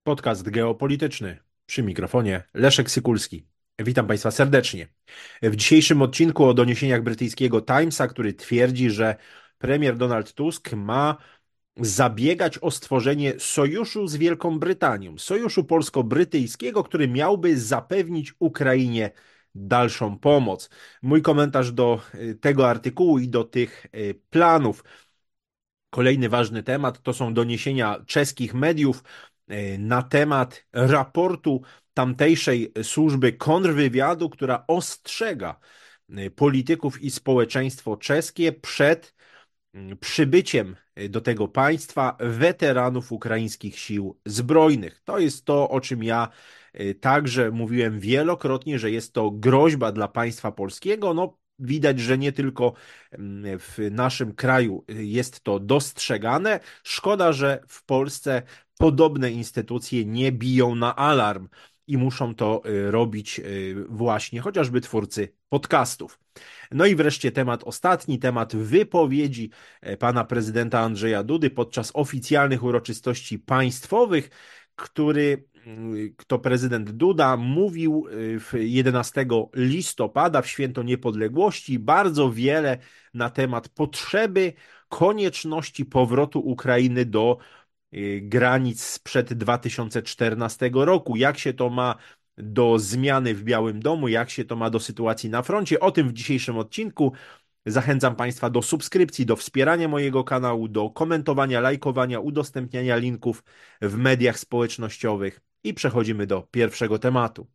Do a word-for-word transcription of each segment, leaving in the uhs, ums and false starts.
Podcast geopolityczny. Przy mikrofonie Leszek Sykulski. Witam Państwa serdecznie. W dzisiejszym odcinku o doniesieniach brytyjskiego Timesa, który twierdzi, że premier Donald Tusk ma zabiegać o stworzenie sojuszu z Wielką Brytanią. Sojuszu polsko-brytyjskiego, który miałby zapewnić Ukrainie dalszą pomoc. Mój komentarz do tego artykułu i do tych planów. Kolejny ważny temat to są doniesienia czeskich mediów na temat raportu tamtejszej służby kontrwywiadu, która ostrzega polityków i społeczeństwo czeskie przed przybyciem do tego państwa weteranów ukraińskich sił zbrojnych. To jest to, o czym ja także mówiłem wielokrotnie, że jest to groźba dla państwa polskiego. No, widać, że nie tylko w naszym kraju jest to dostrzegane. Szkoda, że w Polsce podobne instytucje nie biją na alarm i muszą to robić właśnie chociażby twórcy podcastów. No i wreszcie temat ostatni, temat wypowiedzi pana prezydenta Andrzeja Dudy podczas oficjalnych uroczystości państwowych, który to prezydent Duda mówił jedenastego listopada w Święto Niepodległości bardzo wiele na temat potrzeby, konieczności powrotu Ukrainy do granic sprzed dwa tysiące czternastego roku. Jak się to ma do zmiany w Białym Domu, jak się to ma do sytuacji na froncie. O tym w dzisiejszym odcinku. Zachęcam Państwa do subskrypcji, do wspierania mojego kanału, do komentowania, lajkowania, udostępniania linków w mediach społecznościowych i przechodzimy do pierwszego tematu.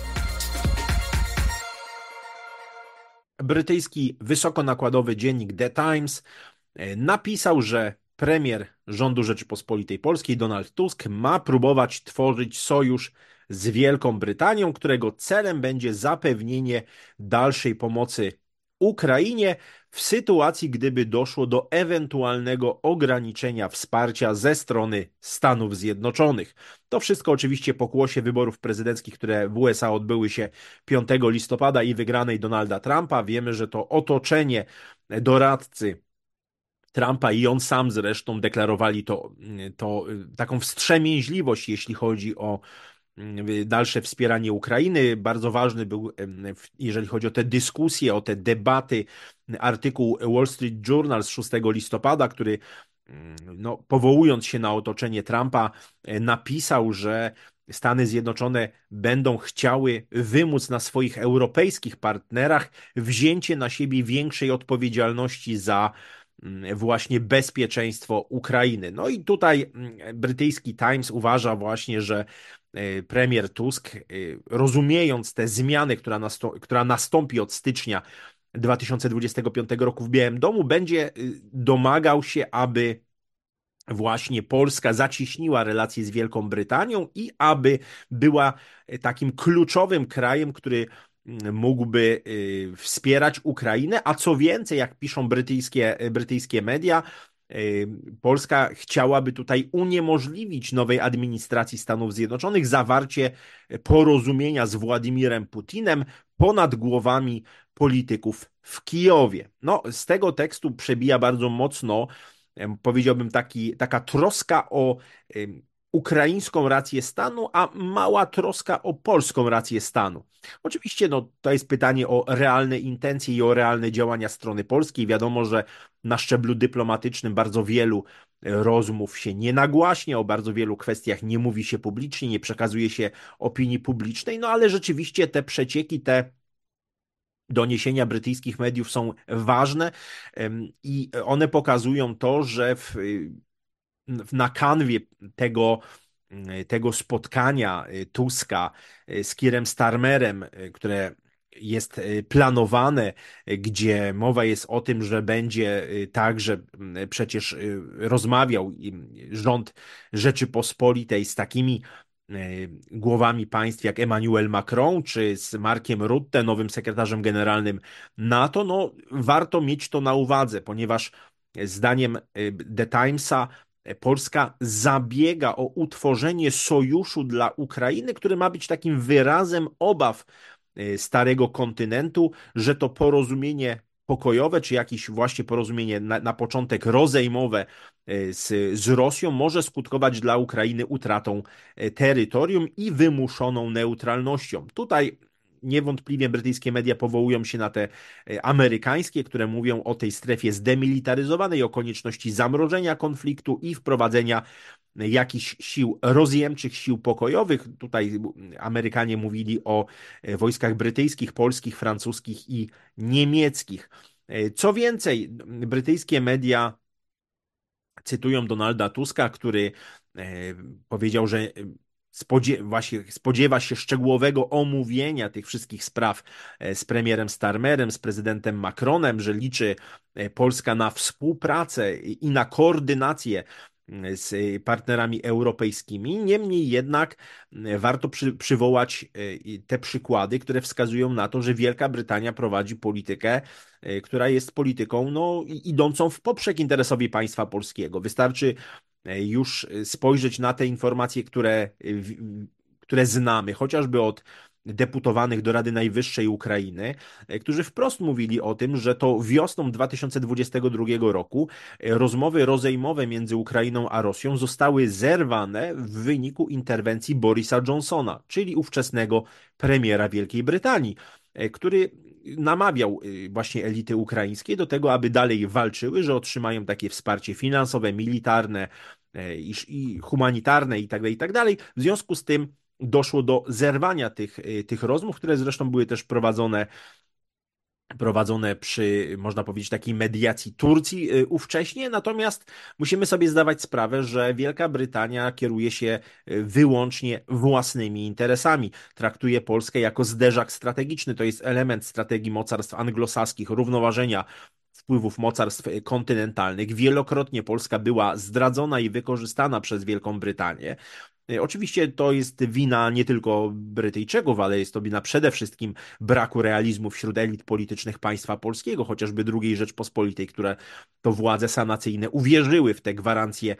Brytyjski wysokonakładowy dziennik The Times napisał, że premier rządu Rzeczypospolitej Polskiej Donald Tusk ma próbować tworzyć sojusz z Wielką Brytanią, którego celem będzie zapewnienie dalszej pomocy Ukrainie w sytuacji, gdyby doszło do ewentualnego ograniczenia wsparcia ze strony Stanów Zjednoczonych. To wszystko oczywiście pokłosie wyborów prezydenckich, które w U S A odbyły się piątego listopada i wygranej Donalda Trumpa. Wiemy, że to otoczenie, doradcy Trumpa i on sam zresztą deklarowali to, to taką wstrzemięźliwość, jeśli chodzi o dalsze wspieranie Ukrainy. Bardzo ważny był, jeżeli chodzi o te dyskusje, o te debaty, artykuł Wall Street Journal z szóstego listopada, który no, powołując się na otoczenie Trumpa, napisał, że Stany Zjednoczone będą chciały wymóc na swoich europejskich partnerach wzięcie na siebie większej odpowiedzialności za właśnie bezpieczeństwo Ukrainy. No i tutaj brytyjski Times uważa właśnie, że premier Tusk, rozumiejąc te zmiany, która, nastąpi, która nastąpi od stycznia dwa tysiące dwudziestego piątego roku w Białym Domu, będzie domagał się, aby właśnie Polska zacieśniła relacje z Wielką Brytanią i aby była takim kluczowym krajem, który mógłby wspierać Ukrainę, a co więcej, jak piszą brytyjskie, brytyjskie media, Polska chciałaby tutaj uniemożliwić nowej administracji Stanów Zjednoczonych zawarcie porozumienia z Władimirem Putinem ponad głowami polityków w Kijowie. No, z tego tekstu przebija bardzo mocno, powiedziałbym, taki, taka troska o ukraińską rację stanu, a mała troska o polską rację stanu. Oczywiście no, to jest pytanie o realne intencje i o realne działania strony polskiej. Wiadomo, że na szczeblu dyplomatycznym bardzo wielu rozmów się nie nagłaśnia, o bardzo wielu kwestiach nie mówi się publicznie, nie przekazuje się opinii publicznej, no ale rzeczywiście te przecieki, te doniesienia brytyjskich mediów są ważne i one pokazują to, że w na kanwie tego, tego spotkania Tuska z Keirem Starmerem, które jest planowane, gdzie mowa jest o tym, że będzie także przecież rozmawiał rząd Rzeczypospolitej z takimi głowami państw jak Emmanuel Macron czy z Markiem Rutte, nowym sekretarzem generalnym NATO, no warto mieć to na uwadze, ponieważ zdaniem The Timesa Polska zabiega o utworzenie sojuszu dla Ukrainy, który ma być takim wyrazem obaw starego kontynentu, że to porozumienie pokojowe, czy jakieś właśnie porozumienie na, na początek rozejmowe z, z Rosją może skutkować dla Ukrainy utratą terytorium i wymuszoną neutralnością. Tutaj niewątpliwie brytyjskie media powołują się na te amerykańskie, które mówią o tej strefie zdemilitaryzowanej, o konieczności zamrożenia konfliktu i wprowadzenia jakichś sił rozjemczych, sił pokojowych. Tutaj Amerykanie mówili o wojskach brytyjskich, polskich, francuskich i niemieckich. Co więcej, brytyjskie media cytują Donalda Tuska, który powiedział, że spodziewa, właśnie spodziewa się szczegółowego omówienia tych wszystkich spraw z premierem Starmerem, z prezydentem Macronem, że liczy Polska na współpracę i na koordynację z partnerami europejskimi. Niemniej jednak warto przy, przywołać te przykłady, które wskazują na to, że Wielka Brytania prowadzi politykę, która jest polityką no, idącą w poprzek interesowi państwa polskiego. Wystarczy już spojrzeć na te informacje, które, które znamy, chociażby od deputowanych do Rady Najwyższej Ukrainy, którzy wprost mówili o tym, że to wiosną dwa tysiące dwudziestego drugiego roku rozmowy rozejmowe między Ukrainą a Rosją zostały zerwane w wyniku interwencji Borisa Johnsona, czyli ówczesnego premiera Wielkiej Brytanii, który namawiał właśnie elity ukraińskie do tego, aby dalej walczyły, że otrzymają takie wsparcie finansowe, militarne i, i humanitarne itd., itd. W związku z tym doszło do zerwania tych, tych rozmów, które zresztą były też prowadzone prowadzone przy, można powiedzieć, takiej mediacji Turcji ówcześnie, natomiast musimy sobie zdawać sprawę, że Wielka Brytania kieruje się wyłącznie własnymi interesami. Traktuje Polskę jako zderzak strategiczny, to jest element strategii mocarstw anglosaskich, równoważenia wpływów mocarstw kontynentalnych. Wielokrotnie Polska była zdradzona i wykorzystana przez Wielką Brytanię. Oczywiście to jest wina nie tylko Brytyjczyków, ale jest to wina przede wszystkim braku realizmu wśród elit politycznych państwa polskiego, chociażby drugiej Rzeczpospolitej, które to władze sanacyjne uwierzyły w te gwarancje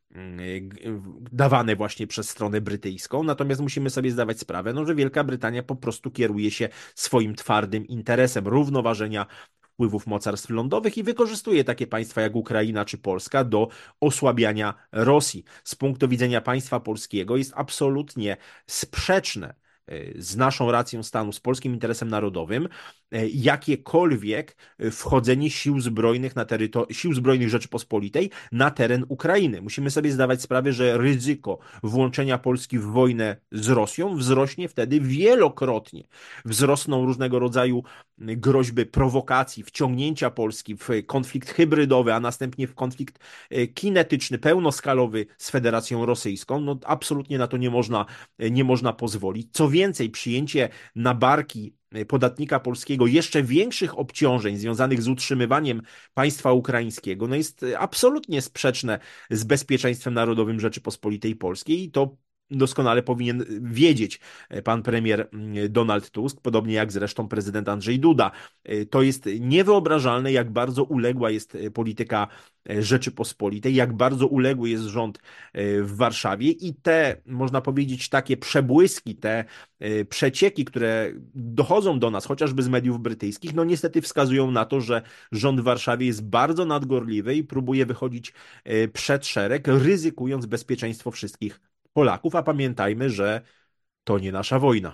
dawane właśnie przez stronę brytyjską. Natomiast musimy sobie zdawać sprawę, no, że Wielka Brytania po prostu kieruje się swoim twardym interesem równoważenia wpływów mocarstw lądowych i wykorzystuje takie państwa jak Ukraina czy Polska do osłabiania Rosji. Z punktu widzenia państwa polskiego jest absolutnie sprzeczne z naszą racją stanu, z polskim interesem narodowym, jakiekolwiek wchodzenie sił zbrojnych na terytor- sił zbrojnych Rzeczypospolitej na teren Ukrainy. Musimy sobie zdawać sprawę, że ryzyko włączenia Polski w wojnę z Rosją wzrośnie wtedy wielokrotnie. Wzrosną różnego rodzaju groźby prowokacji, wciągnięcia Polski w konflikt hybrydowy, a następnie w konflikt kinetyczny, pełnoskalowy z Federacją Rosyjską. No absolutnie na to nie można, nie można pozwolić. Co więcej, przyjęcie na barki podatnika polskiego jeszcze większych obciążeń związanych z utrzymywaniem państwa ukraińskiego, no jest absolutnie sprzeczne z bezpieczeństwem narodowym Rzeczypospolitej Polskiej i to doskonale powinien wiedzieć pan premier Donald Tusk, podobnie jak zresztą prezydent Andrzej Duda. To jest niewyobrażalne, jak bardzo uległa jest polityka Rzeczypospolitej, jak bardzo uległy jest rząd w Warszawie i te, można powiedzieć, takie przebłyski, te przecieki, które dochodzą do nas, chociażby z mediów brytyjskich, no niestety wskazują na to, że rząd w Warszawie jest bardzo nadgorliwy i próbuje wychodzić przed szereg, ryzykując bezpieczeństwo wszystkich Polaków, a pamiętajmy, że to nie nasza wojna.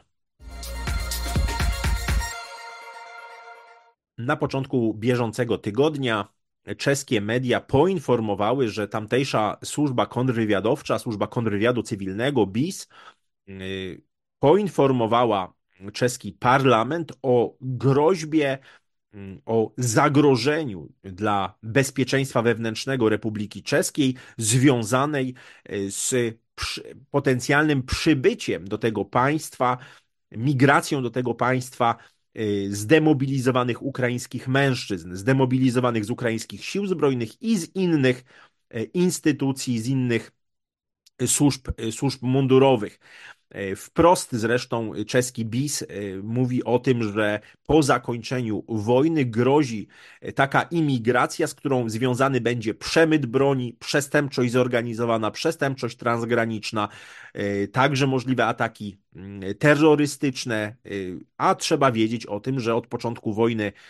Na początku bieżącego tygodnia czeskie media poinformowały, że tamtejsza służba kontrwywiadowcza, służba kontrwywiadu cywilnego B I S, poinformowała czeski parlament o groźbie, o zagrożeniu dla bezpieczeństwa wewnętrznego Republiki Czeskiej związanej z potencjalnym przybyciem do tego państwa, migracją do tego państwa zdemobilizowanych ukraińskich mężczyzn, zdemobilizowanych z ukraińskich sił zbrojnych i z innych instytucji, z innych służb, służb mundurowych. Wprost zresztą czeski B I S mówi o tym, że po zakończeniu wojny grozi taka imigracja, z którą związany będzie przemyt broni, przestępczość zorganizowana, przestępczość transgraniczna, także możliwe ataki terrorystyczne, a trzeba wiedzieć o tym, że od początku wojny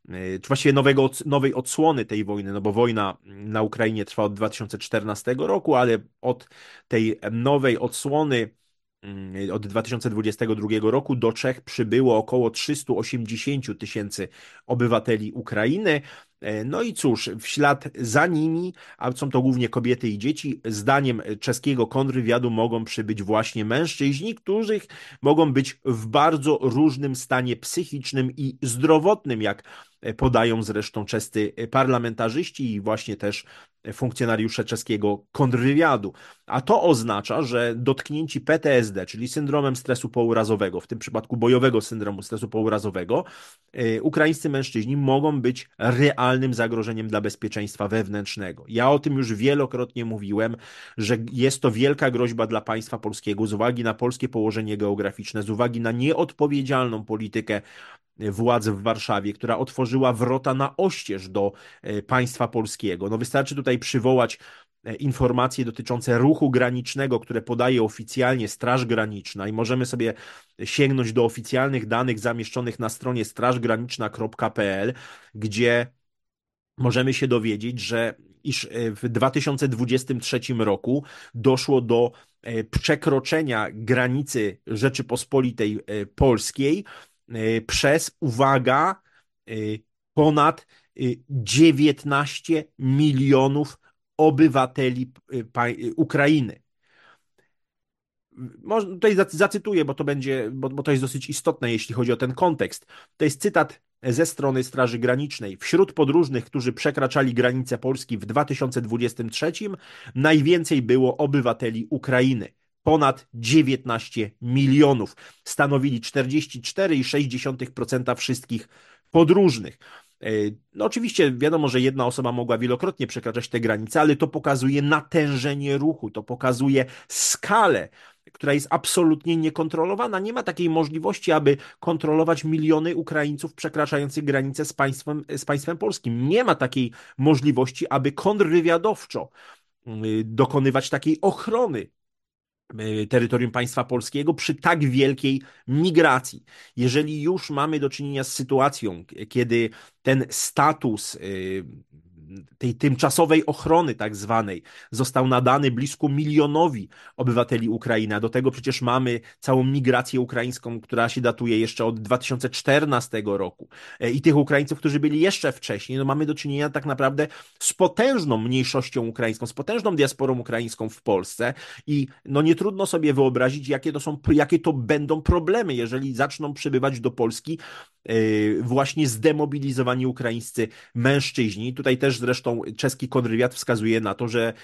czy właściwie nowego, nowej odsłony tej wojny, no bo wojna na Ukrainie trwa od dwa tysiące czternastego roku, ale od tej nowej odsłony od dwa tysiące dwudziestego drugiego roku do Czech przybyło około trzysta osiemdziesiąt tysięcy obywateli Ukrainy. No i cóż, w ślad za nimi, a są to głównie kobiety i dzieci, zdaniem czeskiego kontrwywiadu mogą przybyć właśnie mężczyźni, którzy mogą być w bardzo różnym stanie psychicznym i zdrowotnym, jak podają zresztą czescy parlamentarzyści i właśnie też funkcjonariusze czeskiego kontrwywiadu. A to oznacza, że dotknięci P T S D, czyli syndromem stresu pourazowego, w tym przypadku bojowego syndromu stresu pourazowego, ukraińscy mężczyźni mogą być realnym zagrożeniem dla bezpieczeństwa wewnętrznego. Ja o tym już wielokrotnie mówiłem, że jest to wielka groźba dla państwa polskiego z uwagi na polskie położenie geograficzne, z uwagi na nieodpowiedzialną politykę władz w Warszawie, która otworzyła wrota na oścież do państwa polskiego. No wystarczy tutaj przywołać informacje dotyczące ruchu granicznego, które podaje oficjalnie Straż Graniczna i możemy sobie sięgnąć do oficjalnych danych zamieszczonych na stronie strażgraniczna kropka p l, gdzie możemy się dowiedzieć, że iż w dwa tysiące dwudziestym trzecim roku doszło do przekroczenia granicy Rzeczypospolitej Polskiej przez, uwaga, ponad dziewiętnaście milionów obywateli Ukrainy. Może tutaj zacytuję, bo to będzie, bo, bo to jest dosyć istotne, jeśli chodzi o ten kontekst. To jest cytat ze strony Straży Granicznej. Wśród podróżnych, którzy przekraczali granicę Polski w dwa tysiące dwudziestym trzecim, najwięcej było obywateli Ukrainy. Ponad dziewiętnaście milionów. Stanowili czterdzieści cztery przecinek sześć procent wszystkich podróżnych. No oczywiście wiadomo, że jedna osoba mogła wielokrotnie przekraczać te granice, ale to pokazuje natężenie ruchu, to pokazuje skalę, która jest absolutnie niekontrolowana. Nie ma takiej możliwości, aby kontrolować miliony Ukraińców przekraczających granicę z państwem, z państwem polskim. Nie ma takiej możliwości, aby kontrwywiadowczo dokonywać takiej ochrony terytorium państwa polskiego przy tak wielkiej migracji. Jeżeli już mamy do czynienia z sytuacją, kiedy ten status tej tymczasowej ochrony tak zwanej został nadany blisko milionowi obywateli Ukrainy, a do tego przecież mamy całą migrację ukraińską, która się datuje jeszcze od dwa tysiące czternastego roku i tych Ukraińców, którzy byli jeszcze wcześniej, no mamy do czynienia tak naprawdę z potężną mniejszością ukraińską, z potężną diasporą ukraińską w Polsce i no nie trudno sobie wyobrazić, jakie to są, jakie to będą problemy, jeżeli zaczną przybywać do Polski właśnie zdemobilizowani ukraińscy mężczyźni. Tutaj też zresztą czeski kontrwywiad wskazuje na to, że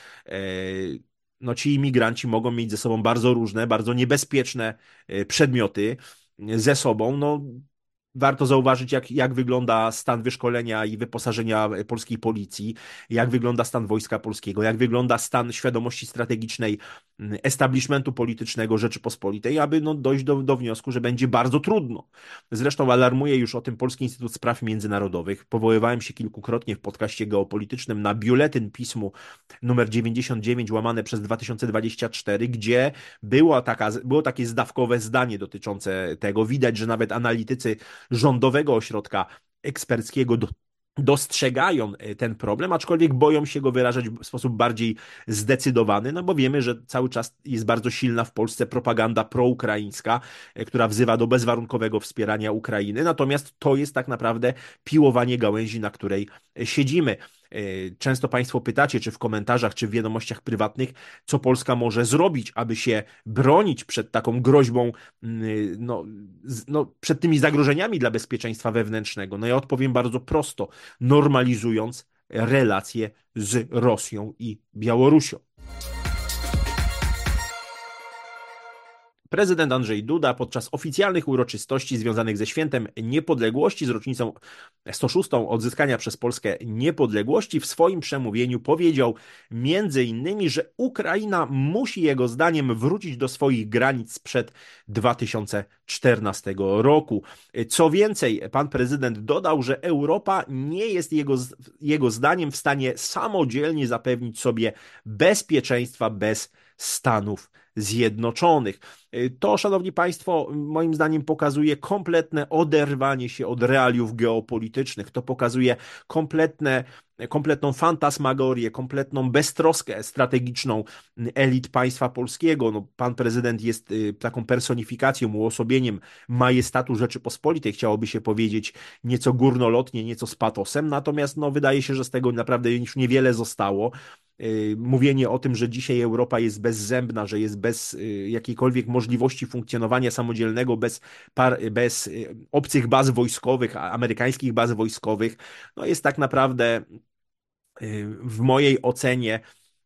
no, ci imigranci mogą mieć ze sobą bardzo różne, bardzo niebezpieczne przedmioty ze sobą. No, warto zauważyć, jak, jak wygląda stan wyszkolenia i wyposażenia polskiej policji, jak wygląda stan wojska polskiego, jak wygląda stan świadomości strategicznej establishmentu politycznego Rzeczypospolitej, aby no, dojść do, do wniosku, że będzie bardzo trudno. Zresztą alarmuje już o tym Polski Instytut Spraw Międzynarodowych. Powoływałem się kilkukrotnie w podcaście geopolitycznym na biuletyn pismu numer dziewięćdziesiąt dziewięć łamane przez dwa tysiące dwadzieścia cztery, gdzie była taka, było takie zdawkowe zdanie dotyczące tego. Widać, że nawet analitycy Rządowego Ośrodka Eksperckiego do, dostrzegają ten problem, aczkolwiek boją się go wyrażać w sposób bardziej zdecydowany, no bo wiemy, że cały czas jest bardzo silna w Polsce propaganda proukraińska, która wzywa do bezwarunkowego wspierania Ukrainy, natomiast to jest tak naprawdę piłowanie gałęzi, na której siedzimy. Często Państwo pytacie, czy w komentarzach, czy w wiadomościach prywatnych, co Polska może zrobić, aby się bronić przed taką groźbą, no, no, przed tymi zagrożeniami dla bezpieczeństwa wewnętrznego. No ja odpowiem bardzo prosto, normalizując relacje z Rosją i Białorusią. Prezydent Andrzej Duda podczas oficjalnych uroczystości związanych ze Świętem Niepodległości, z rocznicą sto szóstą odzyskania przez Polskę niepodległości, w swoim przemówieniu powiedział między innymi, że Ukraina musi jego zdaniem wrócić do swoich granic sprzed dwa tysiące czternastego roku. Co więcej, pan prezydent dodał, że Europa nie jest jego, jego zdaniem w stanie samodzielnie zapewnić sobie bezpieczeństwa bez Stanów Zjednoczonych. To, szanowni państwo, moim zdaniem pokazuje kompletne oderwanie się od realiów geopolitycznych. To pokazuje kompletne, kompletną fantasmagorię, kompletną beztroskę strategiczną elit państwa polskiego. No, pan prezydent jest y, taką personifikacją, uosobieniem majestatu Rzeczypospolitej, chciałoby się powiedzieć nieco górnolotnie, nieco z patosem, natomiast no, wydaje się, że z tego naprawdę już niewiele zostało. Y, Mówienie o tym, że dzisiaj Europa jest bezzębna, że jest bez y, jakiejkolwiek możliwości funkcjonowania samodzielnego, bez, par, bez y, obcych baz wojskowych, amerykańskich baz wojskowych, no jest tak naprawdę y, w mojej ocenie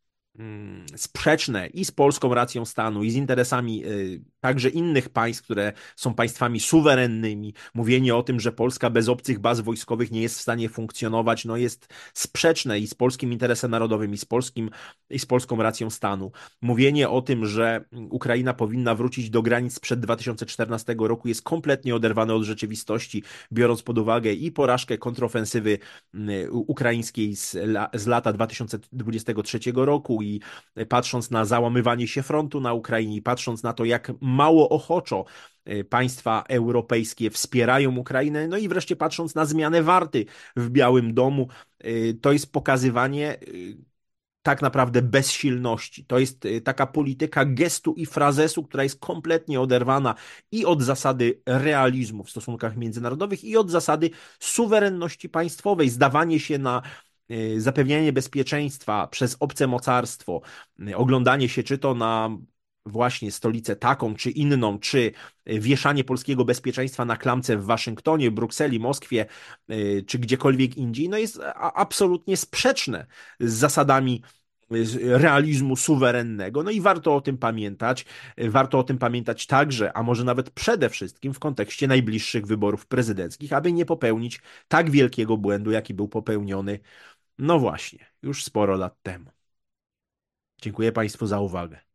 mm, sprzeczne i z polską racją stanu, i z interesami y, także innych państw, które są państwami suwerennymi. Mówienie o tym, że Polska bez obcych baz wojskowych nie jest w stanie funkcjonować, no jest sprzeczne i z polskim interesem narodowym, i z polskim, i z polską racją stanu. Mówienie o tym, że Ukraina powinna wrócić do granic sprzed dwa tysiące czternastego roku jest kompletnie oderwane od rzeczywistości, biorąc pod uwagę i porażkę kontrofensywy y, ukraińskiej z, la, z lata dwa tysiące dwudziestego trzeciego roku i patrząc na załamywanie się frontu na Ukrainie, patrząc na to, jak mało ochoczo państwa europejskie wspierają Ukrainę, no i wreszcie patrząc na zmianę warty w Białym Domu, to jest pokazywanie tak naprawdę bezsilności. To jest taka polityka gestu i frazesu, która jest kompletnie oderwana i od zasady realizmu w stosunkach międzynarodowych, i od zasady suwerenności państwowej. Zdawanie się na zapewnianie bezpieczeństwa przez obce mocarstwo, oglądanie się czy to na właśnie stolicę taką czy inną, czy wieszanie polskiego bezpieczeństwa na klamce w Waszyngtonie, Brukseli, Moskwie, czy gdziekolwiek indziej, no jest absolutnie sprzeczne z zasadami realizmu suwerennego. No i warto o tym pamiętać. Warto o tym pamiętać także, a może nawet przede wszystkim w kontekście najbliższych wyborów prezydenckich, aby nie popełnić tak wielkiego błędu, jaki był popełniony, no właśnie, już sporo lat temu. Dziękuję Państwu za uwagę.